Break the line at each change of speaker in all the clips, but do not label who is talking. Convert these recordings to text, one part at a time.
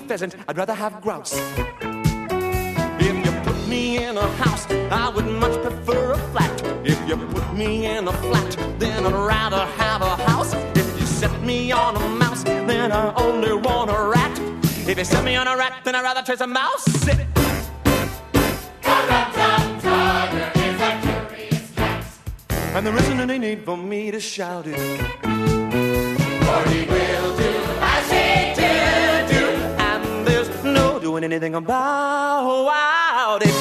pheasant, I'd rather have grouse. If you put me in a house, I would much prefer a flat. If you put me in a flat, then I'd rather have a house. If you set me on a mouse, then I only want a rat. If you set me on a rat, then I'd rather chase a mouse.
Tiger is a curious cat,
And there isn't any need for me to shout it.
for he will do as he do.
And there's no doing anything about it.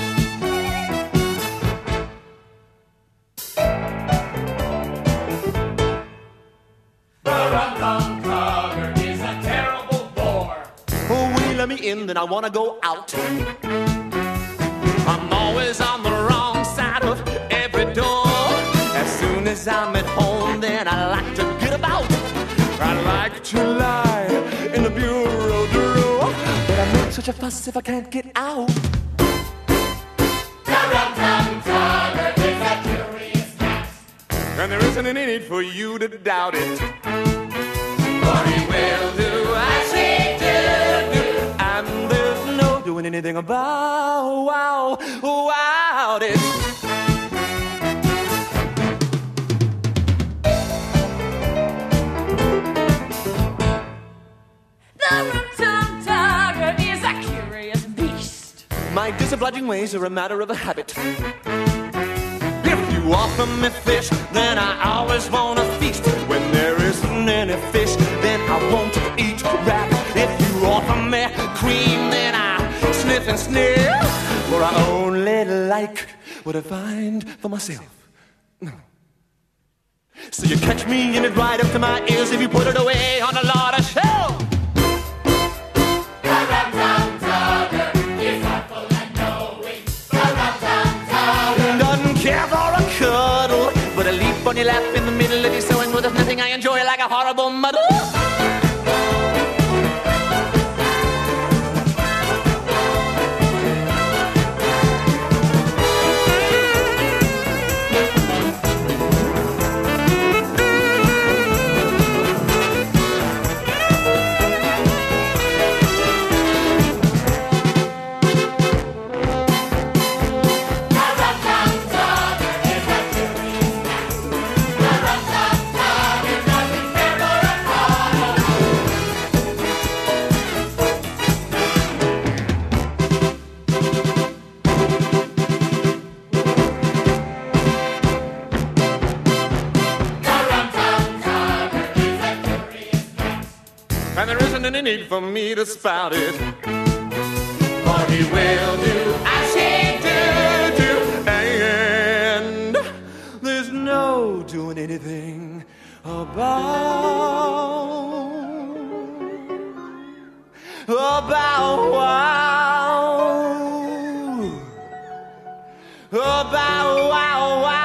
The Rum-Tum Tugger is a terrible bore.
Oh, when you let me in, then I want to go out. I'm always on the wrong side of every door. As soon as I'm at home, then I like to get about. I like to lie in the bureau drawer, but I make such a fuss if I can't get out.
The Rum-Tum Tugger is a curious cat,
And there isn't any need for you to doubt it.
for he will do as he do.
And there's no doing anything about it.
The Rum-Tum Tugger is a curious beast.
My disobliging ways are a matter of a habit. If you offer me fish, then I always want to feast. When there isn't any fish, then I won't eat rat. If you offer me cream, then I sniff and sniff. For I only like what I find for myself. So you catch me in it right up to my ears if you put it away on a lot of shelf.
The Rum-Tum Tugger is thoughtful and knowing. The Rum-Tum Tugger
Doesn't care for a cuddle, but a leap on your lap in the middle of your sewing. Well, there's nothing I enjoy like a horrible muddle. And there isn't any need for me to spout it.
for he will do as he do.
And there's no doing anything about wow.